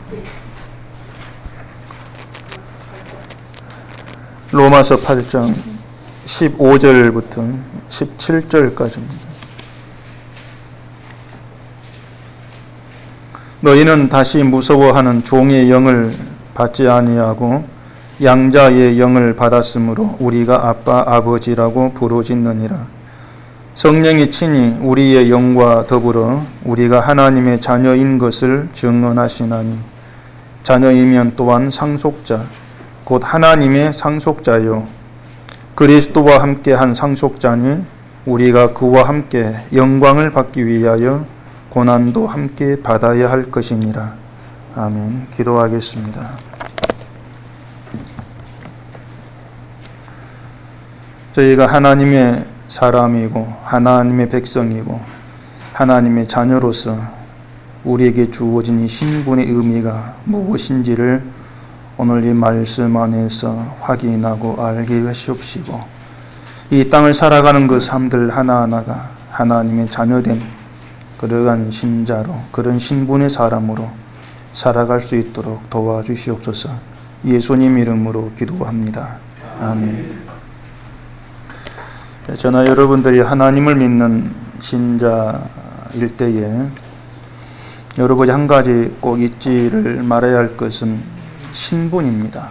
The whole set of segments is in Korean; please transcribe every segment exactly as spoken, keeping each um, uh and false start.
로마서 팔 장 십오 절부터 십칠 절까지입니다. 너희는 다시 무서워하는 종의 영을 받지 아니하고 양자의 영을 받았으므로 우리가 아빠 아버지라고 부르짖느니라. 성령이 친히 우리의 영과 더불어 우리가 하나님의 자녀인 것을 증언하시나니 자녀이면 또한 상속자 곧 하나님의 상속자요 그리스도와 함께 한 상속자니 우리가 그와 함께 영광을 받기 위하여 고난도 함께 받아야 할 것이니라. 아멘. 기도하겠습니다. 저희가 하나님의 사람이고 하나님의 백성이고 하나님의 자녀로서 우리에게 주어진 이 신분의 의미가 무엇인지를 오늘 이 말씀 안에서 확인하고 알게 하시옵시고 이 땅을 살아가는 그 삶들 하나하나가 하나님의 자녀된 그러한 신자로 그런 신분의 사람으로 살아갈 수 있도록 도와주시옵소서. 예수님 이름으로 기도합니다. 아멘. 저나 여러분들이 하나님을 믿는 신자일 때에 여러분이 한 가지 꼭 잊지를 말아야 할 것은 신분입니다.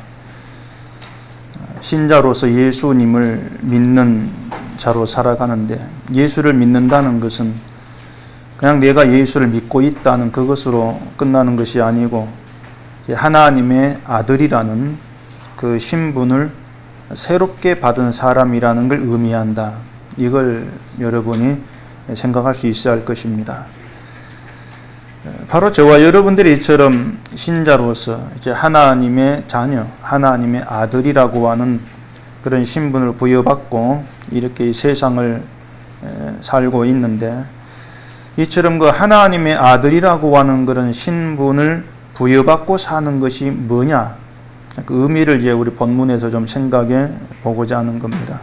신자로서 예수님을 믿는 자로 살아가는데 예수를 믿는다는 것은 그냥 내가 예수를 믿고 있다는 그것으로 끝나는 것이 아니고 하나님의 아들이라는 그 신분을 새롭게 받은 사람이라는 걸 의미한다. 이걸 여러분이 생각할 수 있어야 할 것입니다. 바로 저와 여러분들이 이처럼 신자로서 이제 하나님의 자녀, 하나님의 아들이라고 하는 그런 신분을 부여받고 이렇게 이 세상을 살고 있는데 이처럼 그 하나님의 아들이라고 하는 그런 신분을 부여받고 사는 것이 뭐냐? 그 의미를 이제 우리 본문에서 좀 생각해 보고자 하는 겁니다.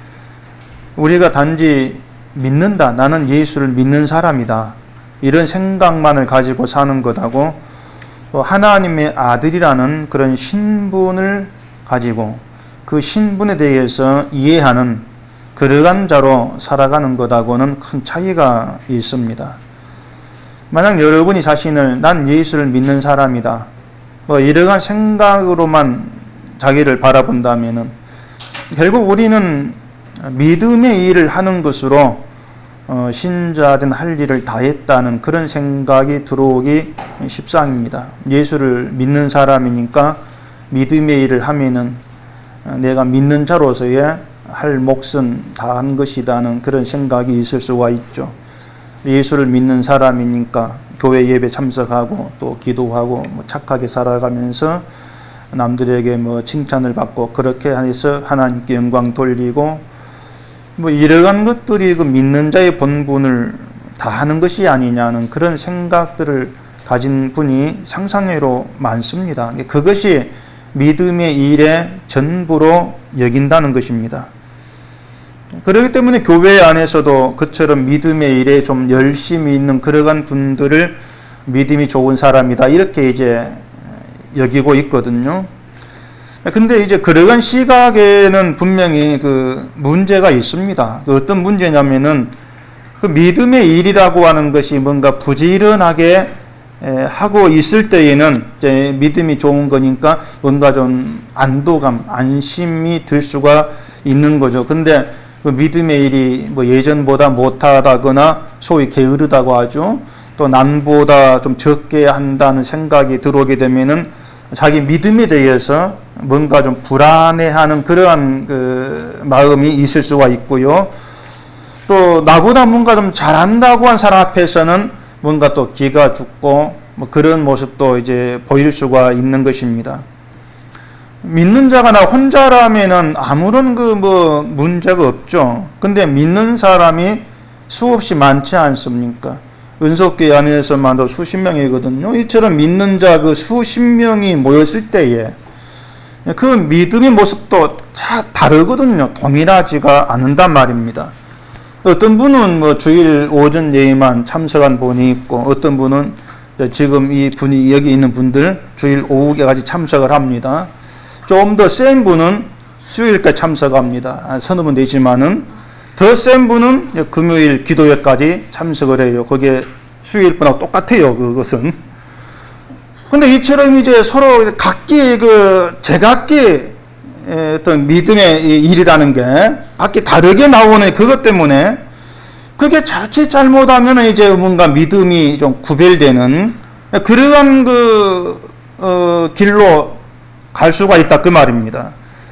우리가 단지 믿는다, 나는 예수를 믿는 사람이다, 이런 생각만을 가지고 사는 것하고 또 하나님의 아들이라는 그런 신분을 가지고 그 신분에 대해서 이해하는 그러한 자로 살아가는 것하고는 큰 차이가 있습니다. 만약 여러분이 자신을 난 예수를 믿는 사람이다, 뭐 이러한 생각으로만 자기를 바라본다면은 결국 우리는 믿음의 일을 하는 것으로 어, 신자든 할 일을 다 했다는 그런 생각이 들어오기 십상입니다. 예수를 믿는 사람이니까 믿음의 일을 하면은 내가 믿는 자로서의 할 몫은 다 한 것이다는 그런 생각이 있을 수가 있죠. 예수를 믿는 사람이니까 교회 예배 참석하고 또 기도하고 뭐 착하게 살아가면서 남들에게 뭐 칭찬을 받고 그렇게 해서 하나님께 영광 돌리고 뭐 이러한 것들이 그 믿는 자의 본분을 다 하는 것이 아니냐는 그런 생각들을 가진 분이 상상외로 많습니다. 그것이 믿음의 일의 전부로 여긴다는 것입니다. 그렇기 때문에 교회 안에서도 그처럼 믿음의 일에 좀 열심히 있는 그러한 분들을 믿음이 좋은 사람이다 이렇게 이제 여기고 있거든요. 근데 이제 그러한 시각에는 분명히 그 문제가 있습니다. 그 어떤 문제냐면은 그 믿음의 일이라고 하는 것이 뭔가 부지런하게 하고 있을 때에는 이제 믿음이 좋은 거니까 뭔가 좀 안도감, 안심이 들 수가 있는 거죠. 근데 그 믿음의 일이 뭐 예전보다 못하다거나 소위 게으르다고 하죠. 또 남보다 좀 적게 한다는 생각이 들어오게 되면은 자기 믿음에 대해서 뭔가 좀 불안해하는 그러한 그 마음이 있을 수가 있고요. 또 나보다 뭔가 좀 잘한다고 한 사람 앞에서는 뭔가 또 기가 죽고 뭐 그런 모습도 이제 보일 수가 있는 것입니다. 믿는 자가 나 혼자라면은 아무런 그 뭐 문제가 없죠. 근데 믿는 사람이 수없이 많지 않습니까? 은속교회 안에서만도 수십 명이거든요. 이처럼 믿는 자 그 수십 명이 모였을 때에 그 믿음의 모습도 다 다르거든요. 동일하지가 않는단 말입니다. 어떤 분은 뭐 주일 오전 예배만 참석한 분이 있고 어떤 분은 지금 이 분이 여기 있는 분들 주일 오후까지 참석을 합니다. 좀 더 센 분은 수요일까지 참석합니다. 서너 분 되지만은 더 센 분은 금요일 기도회까지 참석을 해요. 그게 수요일분하고 똑같아요. 그것은. 근데 이처럼 이제 서로 각기 그 제각기 어떤 믿음의 일이라는 게 각기 다르게 나오는 그것 때문에 그게 자칫 잘못하면 이제 뭔가 믿음이 좀 구별되는 그러한 그 어, 길로 갈 수가 있다 그 말입니다.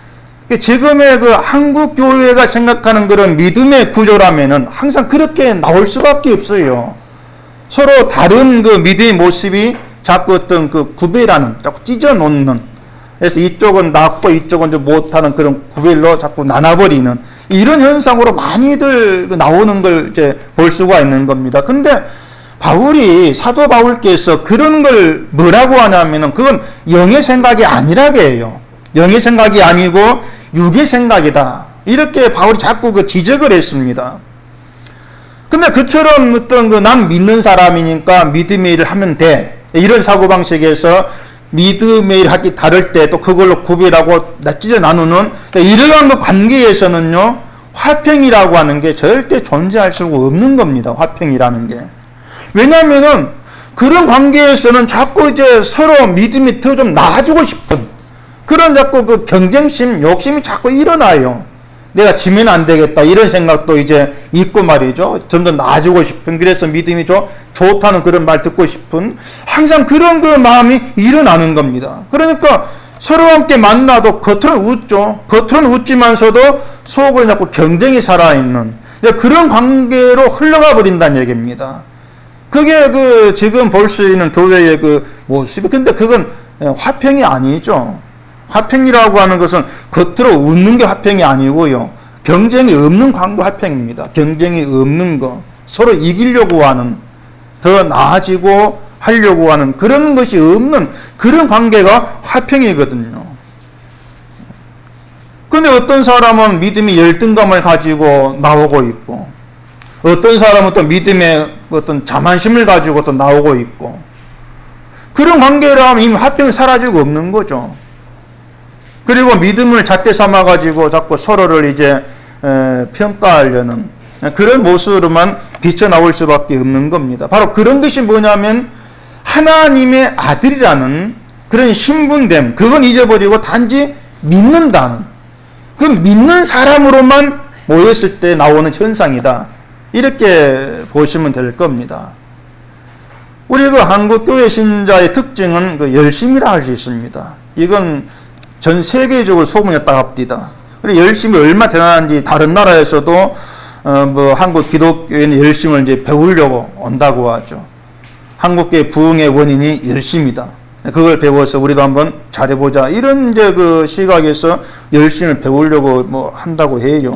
지금의 그 한국 교회가 생각하는 그런 믿음의 구조라면은 항상 그렇게 나올 수밖에 없어요. 서로 다른 그 믿음의 모습이 자꾸 어떤 그 구별하는, 자꾸 찢어 놓는, 그래서 이쪽은 낫고 이쪽은 좀 못하는 그런 구별로 자꾸 나눠버리는 이런 현상으로 많이들 나오는 걸 이제 볼 수가 있는 겁니다. 근데 바울이, 사도 바울께서 그런 걸 뭐라고 하냐면은 그건 영의 생각이 아니라고 해요. 영의 생각이 아니고 육의 생각이다. 이렇게 바울이 자꾸 그 지적을 했습니다. 근데 그처럼 어떤 그 난 믿는 사람이니까 믿음의 일을 하면 돼. 이런 사고방식에서 믿음의 일 하기 다를 때 또 그걸로 구별하고 찢어 나누는 이러한 그 관계에서는요, 화평이라고 하는 게 절대 존재할 수가 없는 겁니다. 화평이라는 게. 왜냐면은 그런 관계에서는 자꾸 이제 서로 믿음이 더 좀 나아지고 싶은 그런 자꾸 그 경쟁심, 욕심이 자꾸 일어나요. 내가 지면 안 되겠다 이런 생각도 이제 있고 말이죠. 좀 더 나아지고 싶은, 그래서 믿음이 좀 좋다는 그런 말 듣고 싶은 항상 그런 그 마음이 일어나는 겁니다. 그러니까 서로 함께 만나도 겉으로는 웃죠. 겉으로는 웃지만서도 속을 자꾸 경쟁이 살아있는 그런 관계로 흘러가 버린다는 얘기입니다. 그게 그 지금 볼 수 있는 교회의 그 모습이. 근데 그건 화평이 아니죠. 화평이라고 하는 것은 겉으로 웃는 게 화평이 아니고요. 경쟁이 없는 관계 화평입니다. 경쟁이 없는 거. 서로 이기려고 하는, 더 나아지고 하려고 하는 그런 것이 없는 그런 관계가 화평이거든요. 근데 어떤 사람은 믿음이 열등감을 가지고 나오고 있고, 어떤 사람은 또 믿음의 어떤 자만심을 가지고 또 나오고 있고, 그런 관계라면 이미 화평이 사라지고 없는 거죠. 그리고 믿음을 잣대 삼아가지고 자꾸 서로를 이제 에, 평가하려는 그런 모습으로만 비쳐나올 수밖에 없는 겁니다. 바로 그런 것이 뭐냐면 하나님의 아들이라는 그런 신분됨, 그건 잊어버리고 단지 믿는다는, 그 믿는 사람으로만 모였을 때 나오는 현상이다. 이렇게 보시면 될 겁니다. 우리 그 한국교회 신자의 특징은 그 열심이라 할 수 있습니다. 이건 전 세계적으로 소문났다 합니다. 그리고 열심이 얼마나 대단한지 다른 나라에서도 어 뭐 한국 기독교회는 열심을 이제 배우려고 온다고 하죠. 한국교회 부흥의 원인이 열심이다. 그걸 배워서 우리도 한번 잘해보자. 이런 이제 그 시각에서 열심을 배우려고 뭐 한다고 해요.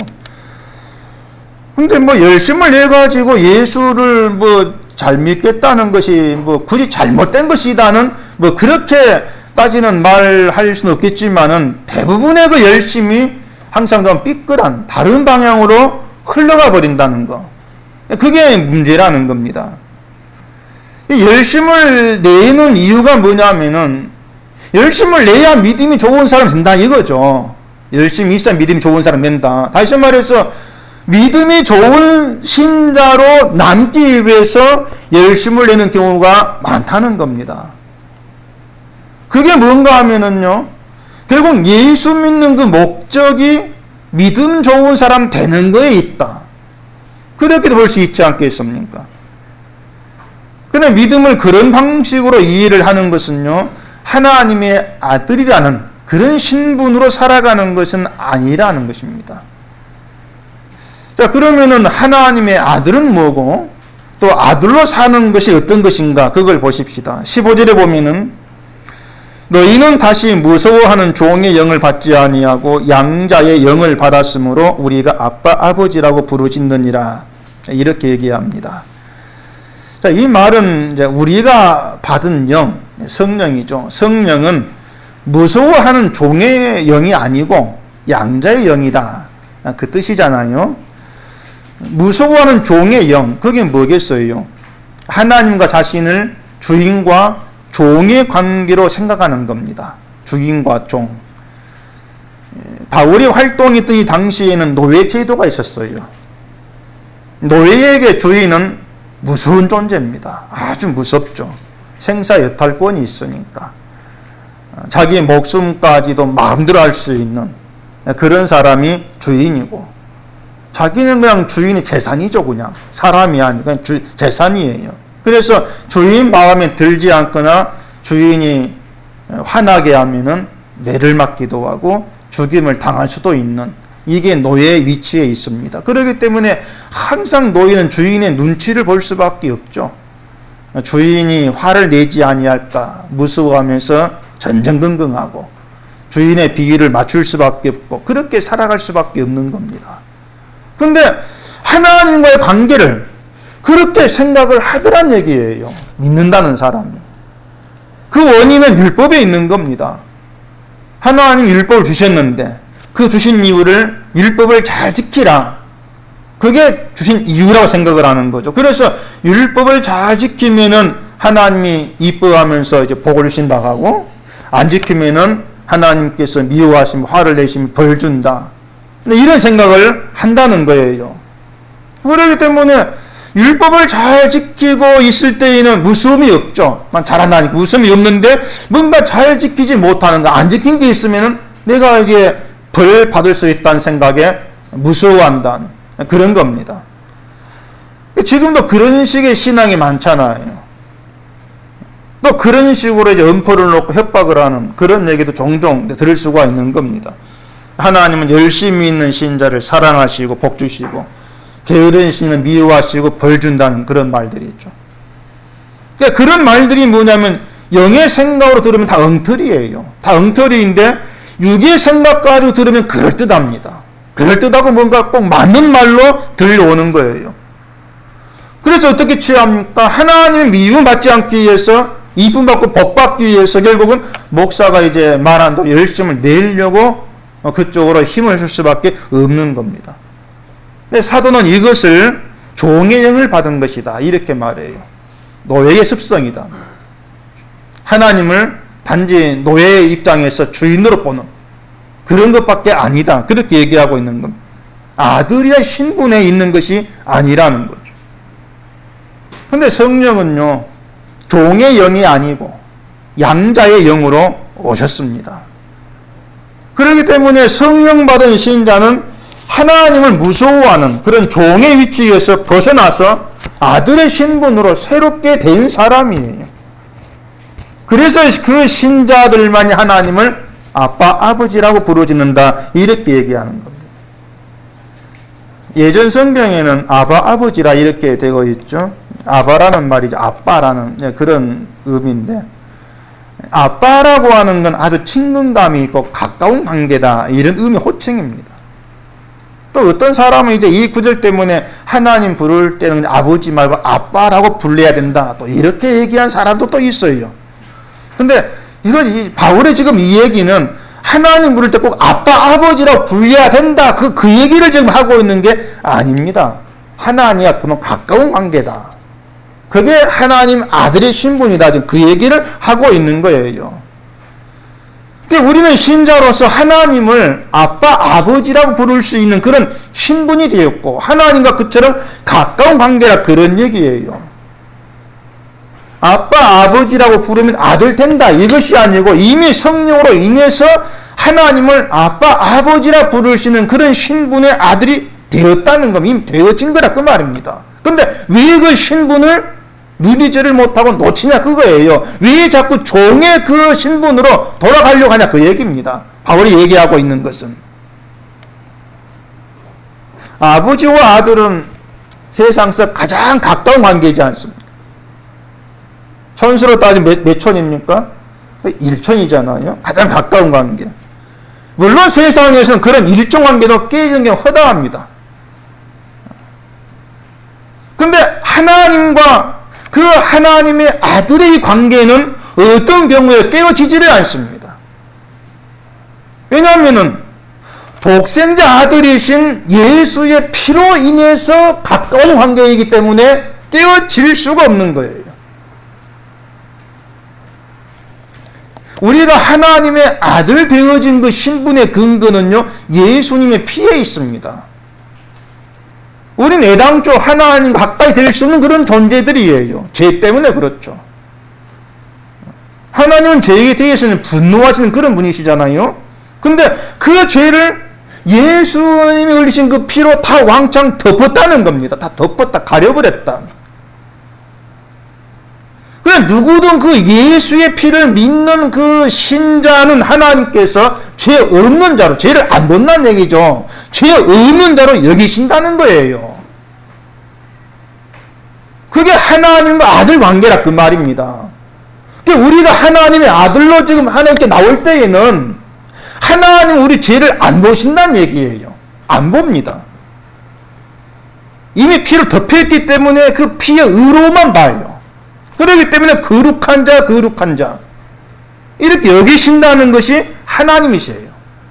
근데 뭐 열심을 내 가지고 예수를 뭐 잘 믿겠다는 것이 뭐 굳이 잘못된 것이다는 뭐 그렇게 따지는 말 할 수는 없겠지만은 대부분의 그 열심이 항상 좀 삐끗한 다른 방향으로 흘러가 버린다는 거. 그게 문제라는 겁니다. 이 열심을 내는 이유가 뭐냐면은 열심을 내야 믿음이 좋은 사람 된다 이거죠. 열심히 있어야 믿음이 좋은 사람 된다. 다시 말해서 믿음이 좋은 신자로 남기 위해서 열심을 내는 경우가 많다는 겁니다. 그게 뭔가 하면은요, 결국 예수 믿는 그 목적이 믿음 좋은 사람 되는 거에 있다. 그렇게도 볼 수 있지 않겠습니까? 그런데 믿음을 그런 방식으로 이해를 하는 것은요, 하나님의 아들이라는 그런 신분으로 살아가는 것은 아니라는 것입니다. 자, 그러면은 하나님의 아들은 뭐고, 또 아들로 사는 것이 어떤 것인가, 그걸 보십시다. 십오 절에 보면은, 너희는 다시 무서워하는 종의 영을 받지 아니하고 양자의 영을 받았으므로 우리가 아빠 아버지라고 부르짖느니라. 이렇게 얘기합니다. 자, 이 말은 이제 우리가 받은 영, 성령이죠. 성령은 무서워하는 종의 영이 아니고 양자의 영이다. 그 뜻이잖아요. 무서워하는 종의 영, 그게 뭐겠어요? 하나님과 자신을 주인과 종의 관계로 생각하는 겁니다. 주인과 종. 바울이 활동했던 이 당시에는 노예 제도가 있었어요. 노예에게 주인은 무서운 존재입니다. 아주 무섭죠. 생사 여탈권이 있으니까. 자기의 목숨까지도 마음대로 할 수 있는 그런 사람이 주인이고, 자기는 그냥 주인이 재산이죠. 그냥 사람이 아니고 그냥 주, 재산이에요. 그래서 주인 마음에 들지 않거나 주인이 화나게 하면은 매를 맞기도 하고 죽임을 당할 수도 있는, 이게 노예의 위치에 있습니다. 그렇기 때문에 항상 노예는 주인의 눈치를 볼 수밖에 없죠. 주인이 화를 내지 아니할까 무서워하면서 전전긍긍하고 주인의 비위를 맞출 수밖에 없고 그렇게 살아갈 수밖에 없는 겁니다. 그런데 하나님과의 관계를 그렇게 생각을 하더란 얘기예요. 믿는다는 사람이. 그 원인은 율법에 있는 겁니다. 하나님 율법을 주셨는데 그 주신 이유를 율법을 잘 지키라. 그게 주신 이유라고 생각을 하는 거죠. 그래서 율법을 잘 지키면은 하나님이 이뻐하면서 이제 복을 주신다 하고, 안 지키면은 하나님께서 미워하시면 화를 내시면 벌 준다. 이런 생각을 한다는 거예요. 그렇기 때문에 율법을 잘 지키고 있을 때에는 무서움이 없죠. 잘한다니까 무서움이 없는데 뭔가 잘 지키지 못하는 거, 안 지킨 게 있으면은 내가 이제 벌 받을 수 있다는 생각에 무서워한다는 그런 겁니다. 지금도 그런 식의 신앙이 많잖아요. 또 그런 식으로 이제 엄포를 놓고 협박을 하는 그런 얘기도 종종 들을 수가 있는 겁니다. 하나님은 열심히 있는 신자를 사랑하시고 복 주시고 게으른 신은 미워하시고 벌 준다는 그런 말들이 있죠. 그러니까 그런 말들이 뭐냐면 영의 생각으로 들으면 다 엉터리예요. 다 엉터리인데 육의 생각가지고 들으면 그럴듯합니다. 그럴듯하고 뭔가 꼭 맞는 말로 들려오는 거예요. 그래서 어떻게 취합니까? 하나님의 미움받지 않기 위해서, 이쁨받고 복받기 위해서 결국은 목사가 이제 말한 대로 열심을 내려고 그쪽으로 힘을 쓸 수밖에 없는 겁니다. 근데 사도는 이것을 종의 영을 받은 것이다 이렇게 말해요. 노예의 습성이다. 하나님을 단지 노예의 입장에서 주인으로 보는 그런 것밖에 아니다. 그렇게 얘기하고 있는 겁니다. 아들이야 신분에 있는 것이 아니라는 거죠. 그런데 성령은요, 종의 영이 아니고 양자의 영으로 오셨습니다. 그렇기 때문에 성령 받은 신자는 하나님을 무서워하는 그런 종의 위치에서 벗어나서 아들의 신분으로 새롭게 된 사람이에요. 그래서 그 신자들만이 하나님을 아빠, 아버지라고 부르짖는다 이렇게 얘기하는 겁니다. 예전 성경에는 아바, 아버지라 이렇게 되어 있죠. 아바라는 말이 아빠라는 그런 의미인데, 아빠라고 하는 건 아주 친근감이 있고 가까운 관계다 이런 의미 호칭입니다. 또 어떤 사람은 이제 이 구절 때문에 하나님 부를 때는 아버지 말고 아빠라고 불러야 된다 또 이렇게 얘기한 사람도 또 있어요. 근데 이건 이 바울의 지금 이 얘기는 하나님 부를 때 꼭 아빠, 아버지라고 불려야 된다. 그, 그 얘기를 지금 하고 있는 게 아닙니다. 하나님과 그만 가까운 관계다. 그게 하나님 아들의 신분이다. 지금 그 얘기를 하고 있는 거예요. 그러니까 우리는 신자로서 하나님을 아빠, 아버지라고 부를 수 있는 그런 신분이 되었고, 하나님과 그처럼 가까운 관계라 그런 얘기예요. 아빠, 아버지라고 부르면 아들 된다. 이것이 아니고 이미 성령으로 인해서 하나님을 아빠, 아버지라 부르시는 그런 신분의 아들이 되었다는 것, 이미 되어진 거라 그 말입니다. 근데 왜 그 신분을 누리지를 못하고 놓치냐 그거예요. 왜 자꾸 종의 그 신분으로 돌아가려고 하냐 그 얘기입니다. 바울이 얘기하고 있는 것은. 아버지와 아들은 세상에서 가장 가까운 관계이지 않습니까? 천수로 따지면 몇, 몇 촌입니까? 일촌이잖아요. 가장 가까운 관계. 물론 세상에서는 그런 일종 관계도 깨지는 게 허다합니다. 근데 하나님과 그 하나님의 아들의 관계는 어떤 경우에 깨어지지를 않습니다. 왜냐하면은 독생자 아들이신 예수의 피로 인해서 가까운 관계이기 때문에 깨어질 수가 없는 거예요. 우리가 하나님의 아들 되어진 그 신분의 근거는요, 예수님의 피에 있습니다. 우린 애당초 하나님 가까이 될 수 없는 그런 존재들이에요. 죄 때문에 그렇죠. 하나님은 죄에 대해서는 분노하시는 그런 분이시잖아요. 근데 그 죄를 예수님이 흘리신 그 피로 다 왕창 덮었다는 겁니다. 다 덮었다, 가려버렸다. 그래, 누구든 그 예수의 피를 믿는 그 신자는 하나님께서 죄 없는 자로, 죄를 안 본다는 얘기죠. 죄 없는 자로 여기신다는 거예요. 그게 하나님과 아들 관계라 그 말입니다. 그러니까 우리가 하나님의 아들로 지금 하나님께 나올 때에는 하나님 우리 죄를 안 보신다는 얘기예요. 안 봅니다. 이미 피를 덮였기 때문에 그 피의 의로만 봐요. 그렇기 때문에 거룩한 자, 거룩한 자 이렇게 여기신다는 것이 하나님이세요.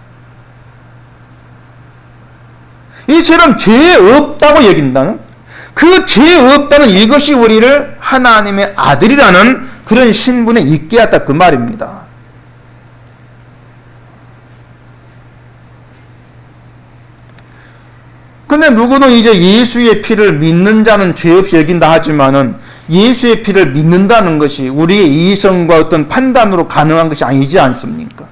이처럼 죄 없다고 여긴다는, 그 죄 없다는 이것이 우리를 하나님의 아들이라는 그런 신분에 있게 하다 그 말입니다. 근데 누구는 이제 예수의 피를 믿는 자는 죄 없이 여긴다 하지만은 예수의 피를 믿는다는 것이 우리의 이성과 어떤 판단으로 가능한 것이 아니지 않습니까?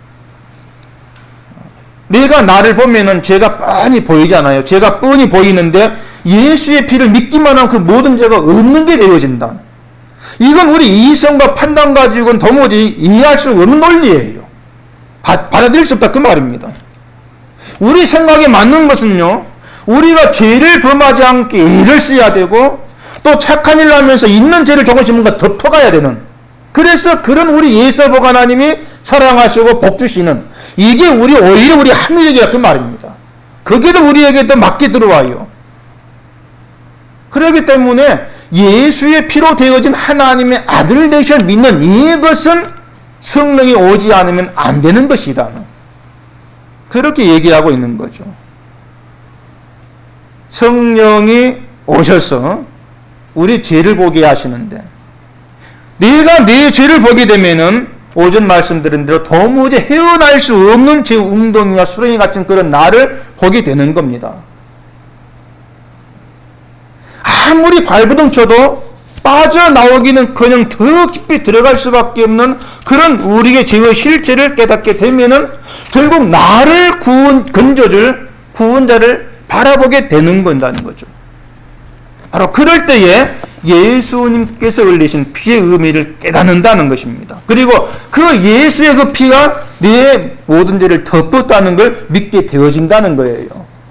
내가 나를 보면은 죄가 뻔히 보이잖아요. 죄가 뻔히 보이는데 예수의 피를 믿기만 하면 그 모든 죄가 없는 게 되어진다. 이건 우리 이성과 판단 가지고는 도무지 이해할 수 없는 논리예요. 바, 받아들일 수 없다 그 말입니다. 우리 생각에 맞는 것은요, 우리가 죄를 범하지 않게 애를 써야 되고 또 착한 일을 하면서 있는 죄를 조금씩 뭔가 덮어가야 되는, 그래서 그런 우리 예수복 하나님이 사랑하시고 복주시는, 이게 우리 오히려 우리 합리적이라 그 말입니다. 거기도 우리에게 더 맞게 들어와요. 그렇기 때문에 예수의 피로 되어진 하나님의 아들 되심을 믿는 이것은 성령이 오지 않으면 안 되는 것이다. 그렇게 얘기하고 있는 거죠. 성령이 오셔서 우리 죄를 보게 하시는데, 내가 내 죄를 보게 되면은 오전 말씀드린 대로 도무지 헤어날 수 없는 제 웅덩이와 수렁이 같은 그런 나를 보게 되는 겁니다. 아무리 발버둥 쳐도 빠져나오기는 그냥 더 깊이 들어갈 수밖에 없는 그런 우리의 죄의 실체를 깨닫게 되면은 결국 나를 구원, 건져줄 구원자를 바라보게 되는 건다는 거죠. 바로 그럴 때에 예수님께서 흘리신 피의 의미를 깨닫는다는 것입니다. 그리고 그 예수의 그 피가 내 모든 죄를 덮었다는 걸 믿게 되어진다는 거예요.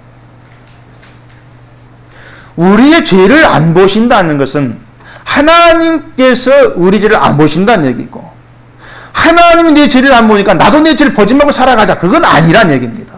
우리의 죄를 안 보신다는 것은 하나님께서 우리 죄를 안 보신다는 얘기고, 하나님이 내 죄를 안 보니까 나도 내 죄를 보지 말고 살아가자, 그건 아니란 얘기입니다.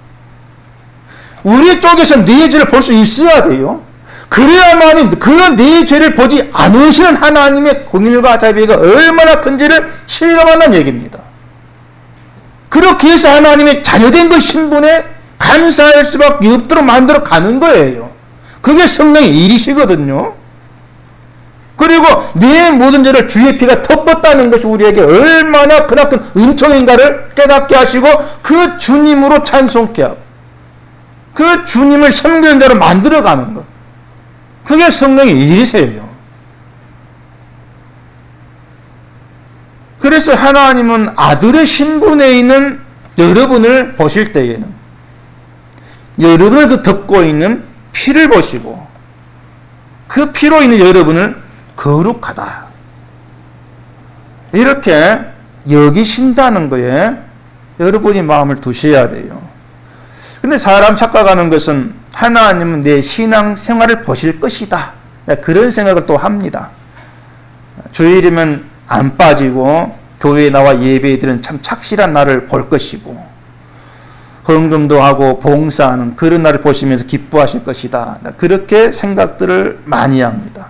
우리 쪽에서 내 죄를 볼 수 있어야 돼요. 그래야만이 그 내 죄를 보지 않으시는 하나님의 공일과 자비가 얼마나 큰지를 실감한다는 얘기입니다. 그렇게 해서 하나님의 자녀된 그 신분에 감사할 수밖에 없도록 만들어 가는 거예요. 그게 성령의 일이시거든요. 그리고 내 모든 죄를 주의 피가 덮었다는 것이 우리에게 얼마나 크나큰 은총인가를 깨닫게 하시고 그 주님으로 찬송케 하고 그 주님을 섬기는 자로 만들어가는 것, 그게 성령의 일이세요. 그래서 하나님은 아들의 신분에 있는 여러분을 보실 때에는 여러분을 그 덮고 있는 피를 보시고 그 피로 있는 여러분을 거룩하다 이렇게 여기신다는 거에 여러분이 마음을 두셔야 돼요. 근데 사람 착각하는 것은 하나님은 내 신앙생활을 보실 것이다, 그런 생각을 또 합니다. 주일이면 안 빠지고 교회에 나와 예배에 드리는 참 착실한 나를 볼 것이고 헌금도 하고 봉사하는 그런 나를 보시면서 기뻐하실 것이다, 그렇게 생각들을 많이 합니다.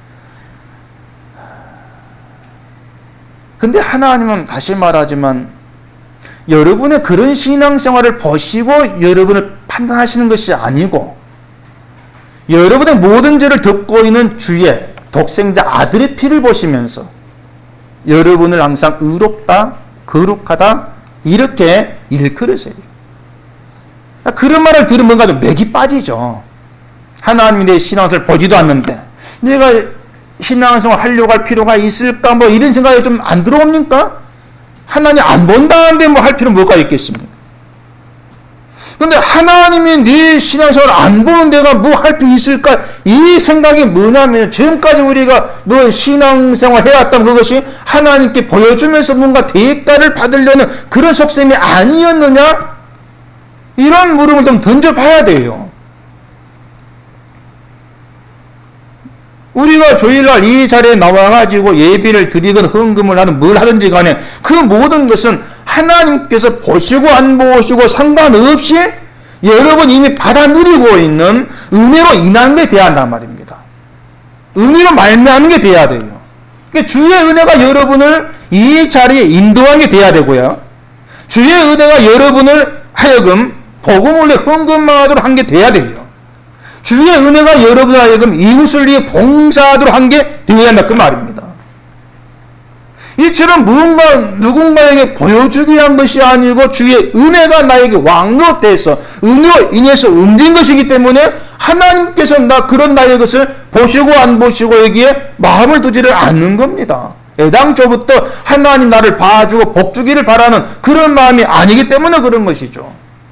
근데 하나님은 다시 말하지만 여러분의 그런 신앙생활을 보시고 여러분을 판단하시는 것이 아니고 여러분의 모든 죄를 덮고 있는 주의 독생자 아들의 피를 보시면서 여러분을 항상 의롭다, 거룩하다 이렇게 일컬으세요. 그런 말을 들으면 뭔가 좀 맥이 빠지죠. 하나님이 내 신앙생활을 보지도 않는데 내가 신앙생활 하려고 할 필요가 있을까 뭐 이런 생각이 좀 안 들어옵니까? 하나님 안 본다는데 뭐 할 필요 뭐가 있겠습니까? 근데 하나님이 네 신앙생활 안 보는 데가 뭐 할 필요 있을까? 이 생각이 뭐냐면 지금까지 우리가 뭐 신앙생활 해왔다면 그것이 하나님께 보여주면서 뭔가 대가를 받으려는 그런 속셈이 아니었느냐? 이런 물음을 좀 던져봐야 돼요. 우리가 주일날 이 자리에 나와가지고 예배를 드리건 헌금을 하든 뭘 하든지 간에 그 모든 것은 하나님께서 보시고 안 보시고 상관없이 여러분 이미 받아 누리고 있는 은혜로 인한 게 돼야 한단 말입니다. 은혜로 말미암은 게 돼야 돼요. 그러니까 주의 은혜가 여러분을 이 자리에 인도한 게 돼야 되고요. 주의 은혜가 여러분을 하여금 복음을 위해 헌금하도록 한 게 돼야 돼요. 주의 은혜가 여러분을 하여금 이웃을 위해 봉사하도록 한 게 되어야 한다 그 말입니다. 이처럼 무언가 누군가에게 보여주기 위한 것이 아니고 주의 은혜가 나에게 왕노돼서 은혜로 인해서 움직인 것이기 때문에 하나님께서 나 그런 나의 것을 보시고 안 보시고 여기에 마음을 두지를 않는 겁니다. 애당초부터 하나님 나를 봐주고 복주기를 바라는 그런 마음이 아니기 때문에 그런 것이죠.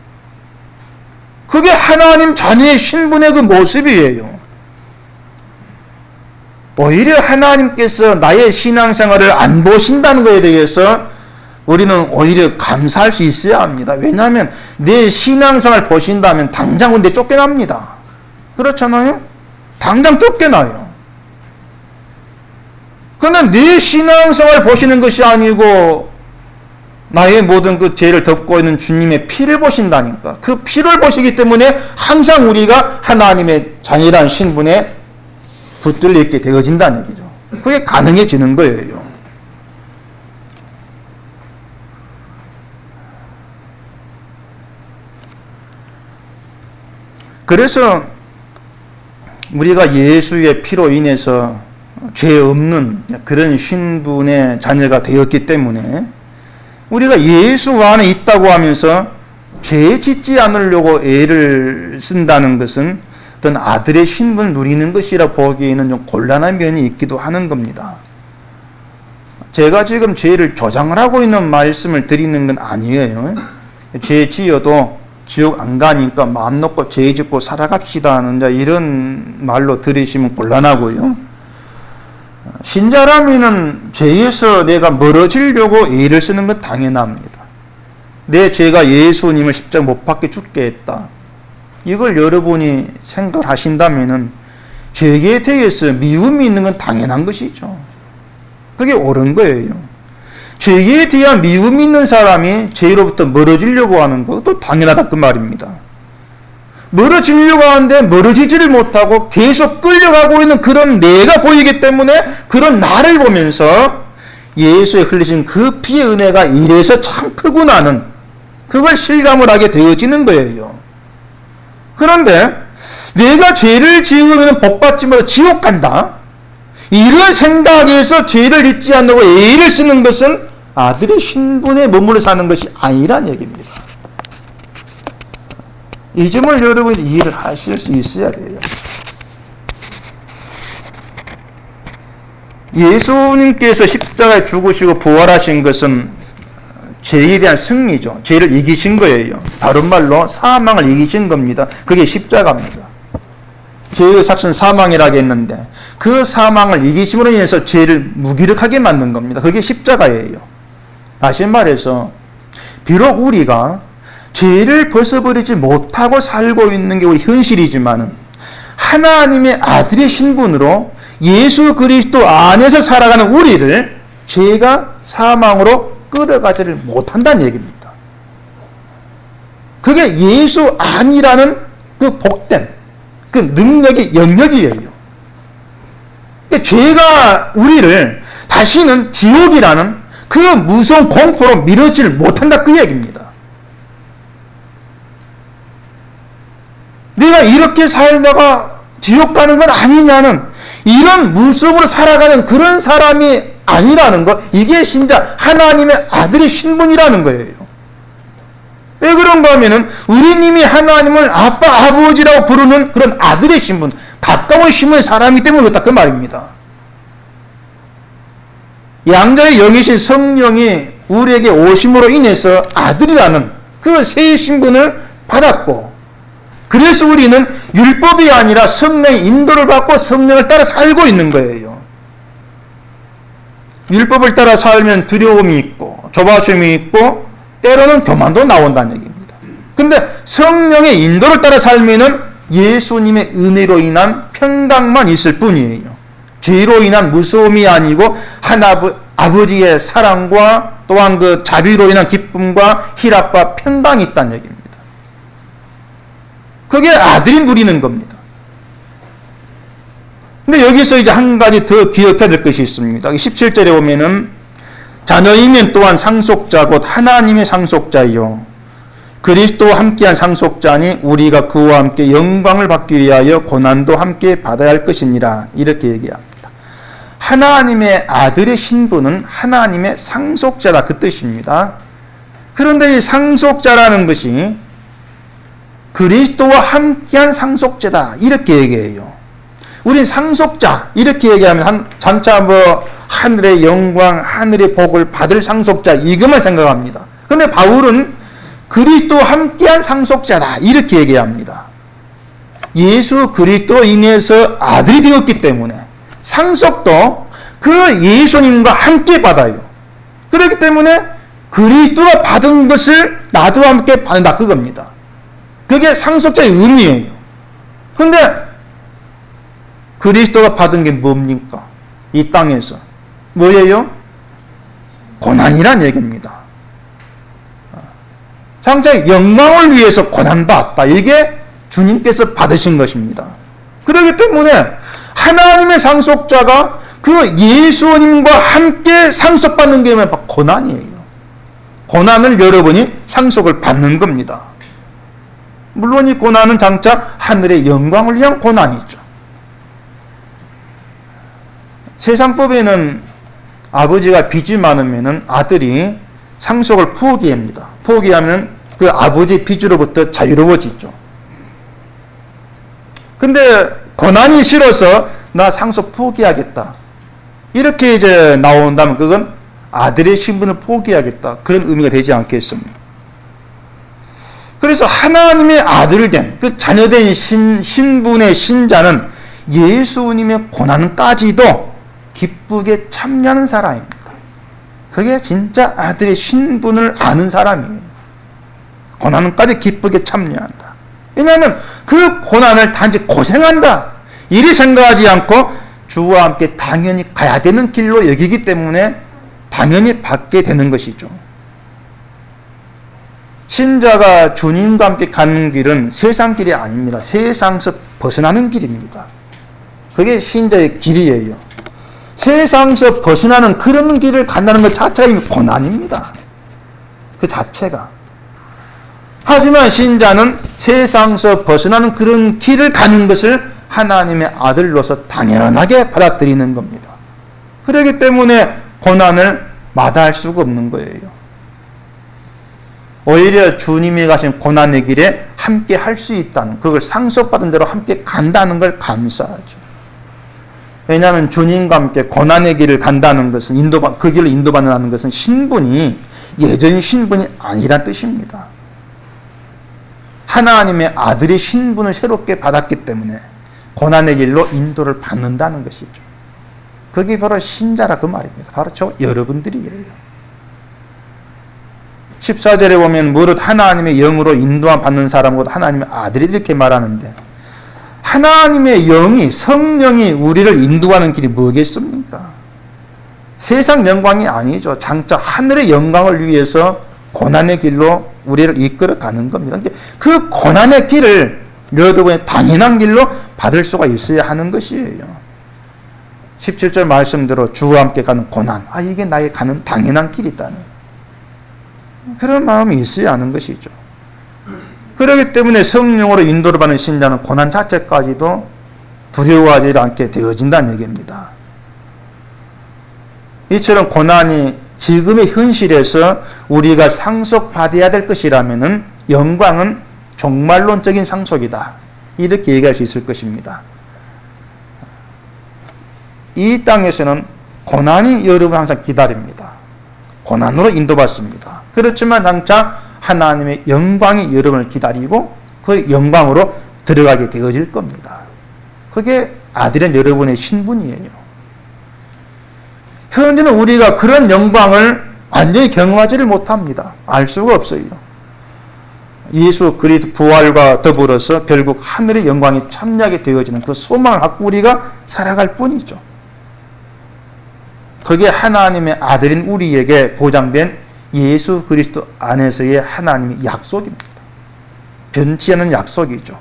그게 하나님 자녀의 신분의 그 모습이에요. 오히려 하나님께서 나의 신앙생활을 안 보신다는 것에 대해서 우리는 오히려 감사할 수 있어야 합니다. 왜냐하면 내 신앙생활을 보신다면 당장 근데 쫓겨납니다. 그렇잖아요? 당장 쫓겨나요. 그런데 내 신앙생활을 보시는 것이 아니고 나의 모든 그 죄를 덮고 있는 주님의 피를 보신다니까. 그 피를 보시기 때문에 항상 우리가 하나님의 자녀라는 신분에 붙들려 있게 되어진다는 얘기죠. 그게 가능해지는 거예요. 그래서 우리가 예수의 피로 인해서 죄 없는 그런 신분의 자녀가 되었기 때문에 우리가 예수 안에 있다고 하면서 죄 짓지 않으려고 애를 쓴다는 것은 어떤 아들의 신분을 누리는 것이라 보기에는 좀 곤란한 면이 있기도 하는 겁니다. 제가 지금 죄를 조장을 하고 있는 말씀을 드리는 건 아니에요. 죄 지어도 지옥 안 가니까 마음 놓고 죄 짓고 살아갑시다 하는 이런 말로 들으시면 곤란하고요. 신자라면은 죄에서 내가 멀어지려고 애를 쓰는 건 당연합니다. 내 죄가 예수님을 십자가 못 박게 죽게 했다. 이걸 여러분이 생각하신다면은 죄에 대해서 미움이 있는 건 당연한 것이죠. 그게 옳은 거예요. 죄에 대한 미움이 있는 사람이 죄로부터 멀어지려고 하는 것도 당연하다 그 말입니다. 멀어지려고 하는데 멀어지지를 못하고 계속 끌려가고 있는 그런 내가 보이기 때문에 그런 나를 보면서 예수의 흘리신 그 피의 은혜가 이래서 참 크구나는 그걸 실감을 하게 되어지는 거예요. 그런데 내가 죄를 지으면 복받지 못해 지옥 간다. 이런 생각에서 죄를 잊지 않으려고 애를 쓰는 것은 아들의 신분에 머물러 사는 것이 아니란 얘기입니다. 이 점을 여러분이 이해를 하실 수 있어야 돼요. 예수님께서 십자가에 죽으시고 부활하신 것은 죄에 대한 승리죠. 죄를 이기신 거예요. 다른 말로 사망을 이기신 겁니다. 그게 십자가입니다. 죄의 삭은 사망이라고 했는데 그 사망을 이기심으로 인해서 죄를 무기력하게 만든 겁니다. 그게 십자가예요. 다시 말해서 비록 우리가 죄를 벗어버리지 못하고 살고 있는 게 우리 현실이지만은 하나님의 아들의 신분으로 예수 그리스도 안에서 살아가는 우리를 죄가 사망으로 끌어가지를 못한다는 얘기입니다. 그게 예수 안이라는 그 복된 그 능력의 영역이에요. 그러니까 죄가 우리를 다시는 지옥이라는 그 무서운 공포로 밀어지를 못한다 그 얘기입니다. 내가 이렇게 살다가 지옥 가는 건 아니냐는 이런 무속으로 살아가는 그런 사람이 아니라는 거, 이게 신자 하나님의 아들의 신분이라는 거예요. 왜 그런가 하면은 우리님이 하나님을 아빠, 아버지라고 부르는 그런 아들의 신분, 가까운 신분의 사람이기 때문에 그렇다 그 말입니다. 양자의 영이신 성령이 우리에게 오심으로 인해서 아들이라는 그 새 신분을 받았고, 그래서 우리는 율법이 아니라 성령의 인도를 받고 성령을 따라 살고 있는 거예요. 율법을 따라 살면 두려움이 있고 조바심이 있고 때로는 교만도 나온다는 얘기입니다. 근데 성령의 인도를 따라 살면은 예수님의 은혜로 인한 평강만 있을 뿐이에요. 죄로 인한 무서움이 아니고 하나부, 아버지의 사랑과 또한 그 자비로 인한 기쁨과 희락과 평강이 있다는 얘기입니다. 그게 아들이 누리는 겁니다. 근데 여기서 이제 한 가지 더 기억해야 될 것이 있습니다. 십칠 절에 보면은 자녀이면 또한 상속자 곧 하나님의 상속자이요 그리스도와 함께한 상속자니 우리가 그와 함께 영광을 받기 위하여 고난도 함께 받아야 할 것이니라 이렇게 얘기합니다. 하나님의 아들의 신분은 하나님의 상속자다 그 뜻입니다. 그런데 이 상속자라는 것이 그리스도와 함께한 상속자다 이렇게 얘기해요. 우린 상속자 이렇게 얘기하면 한, 장차 뭐 하늘의 영광, 하늘의 복을 받을 상속자 이것만 생각합니다. 그런데 바울은 그리스도와 함께한 상속자다 이렇게 얘기합니다. 예수 그리스도로 인해서 아들이 되었기 때문에 상속도 그 예수님과 함께 받아요. 그렇기 때문에 그리스도가 받은 것을 나도 함께 받는다 그겁니다. 그게 상속자의 의미예요. 그런데 그리스도가 받은 게 뭡니까? 이 땅에서 뭐예요? 고난이란 얘기입니다. 장차 영광을 위해서 고난받았다. 이게 주님께서 받으신 것입니다. 그렇기 때문에 하나님의 상속자가 그 예수님과 함께 상속받는 게 바로 고난이에요. 고난을 여러분이 상속을 받는 겁니다. 물론 이 고난은 장차 하늘의 영광을 위한 고난이죠. 세상법에는 아버지가 빚이 많으면 아들이 상속을 포기합니다. 포기하면 그 아버지 빚으로부터 자유로워지죠. 근데 고난이 싫어서 나 상속 포기하겠다. 이렇게 이제 나온다면 그건 아들의 신분을 포기하겠다. 그런 의미가 되지 않겠습니까? 그래서 하나님의 아들 된, 그 자녀된 신, 신분의 신자는 예수님의 고난까지도 기쁘게 참여하는 사람입니다. 그게 진짜 아들의 신분을 아는 사람이에요. 고난까지 기쁘게 참여한다. 왜냐하면 그 고난을 단지 고생한다 이리 생각하지 않고 주와 함께 당연히 가야 되는 길로 여기기 때문에 당연히 받게 되는 것이죠. 신자가 주님과 함께 가는 길은 세상 길이 아닙니다. 세상에서 벗어나는 길입니다. 그게 신자의 길이에요. 세상에서 벗어나는 그런 길을 간다는 것 자체가 이미 고난입니다. 그 자체가. 하지만 신자는 세상에서 벗어나는 그런 길을 가는 것을 하나님의 아들로서 당연하게 받아들이는 겁니다. 그렇기 때문에 고난을 마다할 수가 없는 거예요. 오히려 주님이 가신 고난의 길에 함께 할 수 있다는, 그걸 상속받은 대로 함께 간다는 걸 감사하죠. 왜냐하면 주님과 함께 고난의 길을 간다는 것은, 인도받, 그 길을 인도받는다는 것은 신분이 예전 신분이 아니란 뜻입니다. 하나님의 아들의 신분을 새롭게 받았기 때문에 고난의 길로 인도를 받는다는 것이죠. 그게 바로 신자라 그 말입니다. 바로 저 여러분들이에요. 십사 절에 보면 무릇 하나님의 영으로 인도함 받는 사람과 하나님의 아들이 이렇게 말하는데, 하나님의 영이, 성령이 우리를 인도하는 길이 뭐겠습니까? 세상 영광이 아니죠. 장차 하늘의 영광을 위해서 고난의 길로 우리를 이끌어 가는 겁니다. 그 고난의 길을 여러분의 당연한 길로 받을 수가 있어야 하는 것이에요. 십칠 절 말씀대로 주와 함께 가는 고난, 아 이게 나의 가는 당연한 길이다는 그런 마음이 있어야 하는 것이죠. 그렇기 때문에 성령으로 인도를 받는 신자는 고난 자체까지도 두려워하지 않게 되어진다는 얘기입니다. 이처럼 고난이 지금의 현실에서 우리가 상속받아야 될 것이라면은 영광은 종말론적인 상속이다. 이렇게 얘기할 수 있을 것입니다. 이 땅에서는 고난이 여러분 항상 기다립니다. 고난으로 인도받습니다. 그렇지만 장차 하나님의 영광이 여러분을 기다리고 그 영광으로 들어가게 되어질 겁니다. 그게 아들인 여러분의 신분이에요. 현재는 우리가 그런 영광을 완전히 경험하지를 못합니다. 알 수가 없어요. 예수 그리스도 부활과 더불어서 결국 하늘의 영광이 참여하게 되어지는 그 소망을 갖고 우리가 살아갈 뿐이죠. 그게 하나님의 아들인 우리에게 보장된 예수 그리스도 안에서의 하나님의 약속입니다. 변치 않는 약속이죠.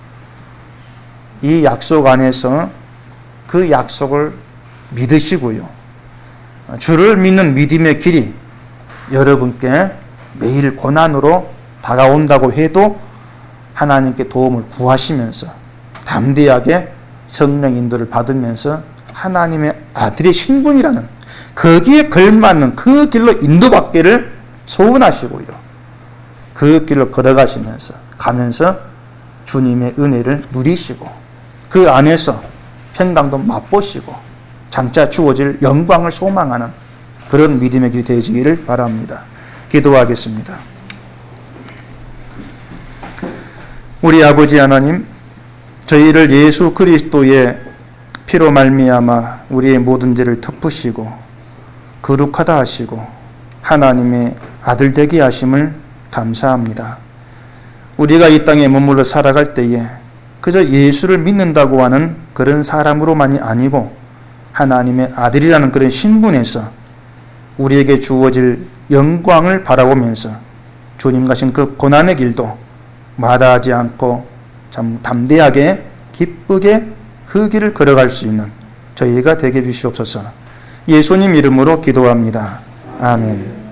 이 약속 안에서 그 약속을 믿으시고요. 주를 믿는 믿음의 길이 여러분께 매일 고난으로 다가온다고 해도 하나님께 도움을 구하시면서 담대하게 성령 인도를 받으면서 하나님의 아들의 신분이라는 거기에 걸맞는 그 길로 인도받기를 소원하시고요. 그 길로 걸어가시면서 가면서 주님의 은혜를 누리시고 그 안에서 평강도 맛보시고 장차 주어질 영광을 소망하는 그런 믿음의 길이 되어지기를 바랍니다. 기도하겠습니다. 우리 아버지 하나님, 저희를 예수 그리스도의 피로 말미암아 우리의 모든 죄를 덮으시고 거룩하다 하시고 하나님의 아들 되게 하심을 감사합니다. 우리가 이 땅에 머물러 살아갈 때에 그저 예수를 믿는다고 하는 그런 사람으로만이 아니고 하나님의 아들이라는 그런 신분에서 우리에게 주어질 영광을 바라보면서 주님 가신 그 고난의 길도 마다하지 않고 참 담대하게 기쁘게 그 길을 걸어갈 수 있는 저희가 되게 해주시옵소서. 예수님 이름으로 기도합니다. 아멘.